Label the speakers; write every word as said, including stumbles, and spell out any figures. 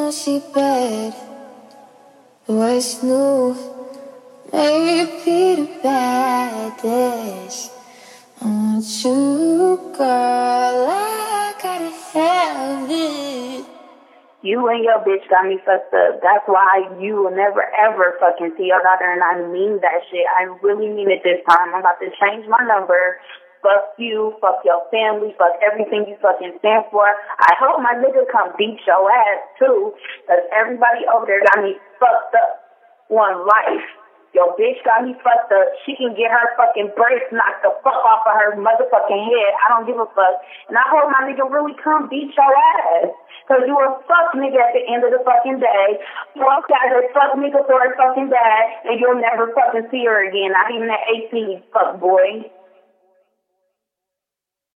Speaker 1: know she bad. What's new? Maybe the baddest. I want you, girl. I gotta have it.
Speaker 2: You and your bitch got me fucked up. That's why you will never ever fucking see your daughter, and I mean that shit. I really mean it this time. I'm about to change my number. Fuck you, fuck your family, fuck everything you fucking stand for. I hope my nigga come beat your ass too, cause everybody over there got me fucked up. One life. Your bitch got me fucked up. She can get her fucking brace knocked the fuck off of her motherfucking head. I don't give a fuck. And I hope my nigga really come beat your ass. Cause you a fuck nigga at the end of the fucking day. Fuck that a fuck nigga for her fucking dad. And you'll never fucking see her again. Not even at eighteen, fuck boy.